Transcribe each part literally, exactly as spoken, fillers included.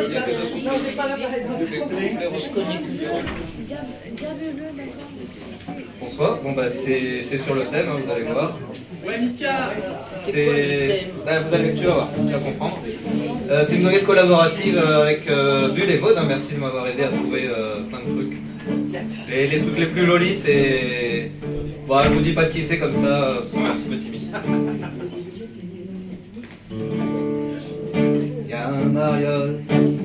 Non, j'ai pas l'appareil. Je connais que ça. Bonsoir, bon bah c'est c'est sur le thème, hein, vous allez voir. Ouais, Mika. C'est... Bah, vous allez, tu vas voir, tu vas comprendre. Euh, c'est une enquête collaborative euh, avec euh, Bull et Maud, hein, merci de m'avoir aidé à trouver euh, plein de trucs. Les, les trucs les plus jolis, c'est... Bon, je vous dis pas de qui c'est comme ça, euh, parce qu'on est un petit peu timide. Il y a un mariole.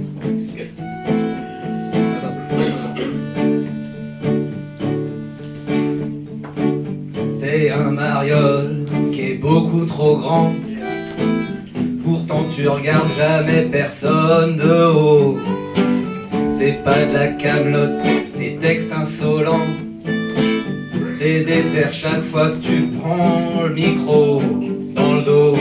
T'es un mariole qui est beaucoup trop grand. Pourtant tu regardes jamais personne de haut. C'est pas de la camelote, des textes insolents. T'es déter chaque fois que tu prends le micro dans le dos.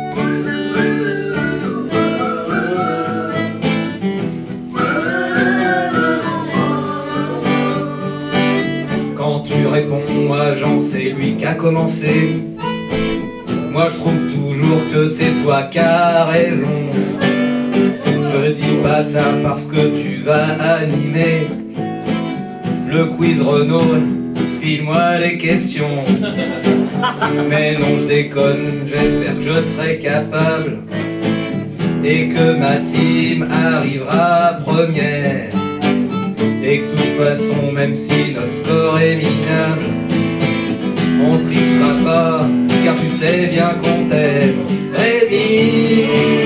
Quand tu réponds à Jean, c'est lui qui a commencé. Moi je trouve toujours que c'est toi qui as raison. Je dis pas ça parce que tu vas animer le quiz Renault, file-moi les questions. Mais non, je déconne, j'espère que je serai capable et que ma team arrivera première. Et que de toute façon, même si notre score est minable, on trichera pas, car tu sais bien qu'on t'aime. Rémi,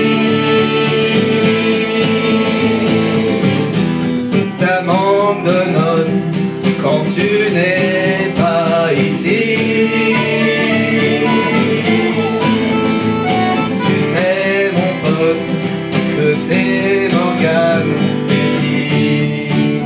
ça manque de notes quand tu n'es pas ici. Tu sais mon pote que c'est Morgane Petit.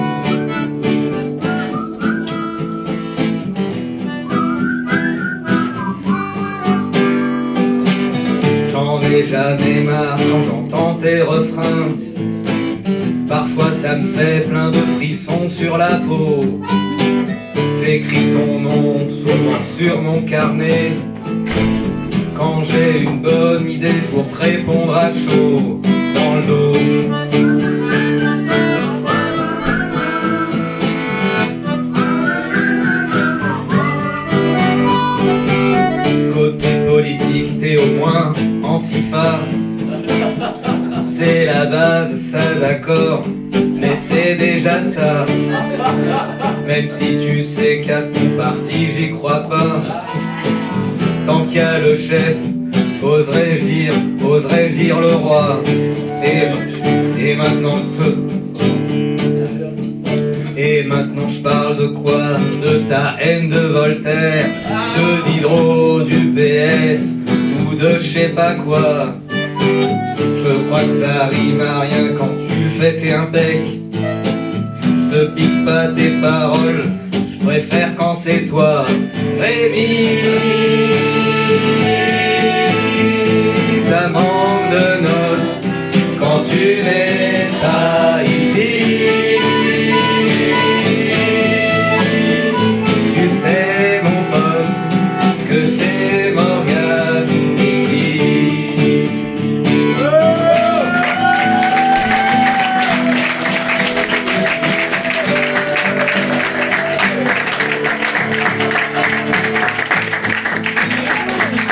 J'en ai jamais marre quand j'entends tes refrains. Parfois ça me fait plein de frissons sur la peau. J'écris ton nom souvent sur mon carnet quand j'ai une bonne idée pour te répondre à chaud dans le dos. Côté politique, t'es au moins antifa. C'est la base, ça d'accord, mais c'est déjà ça. Même si tu sais qu'à ton parti j'y crois pas. Tant qu'il y a le chef, oserais-je dire, oserais-je dire le roi. Et, et maintenant peu. Et maintenant je parle de quoi? De ta haine de Voltaire, de Diderot, du P S ou de je sais pas quoi. Je crois que ça rime à rien quand tu le fais, c'est impec. Je te pique pas tes paroles, je préfère quand c'est toi, Rémi.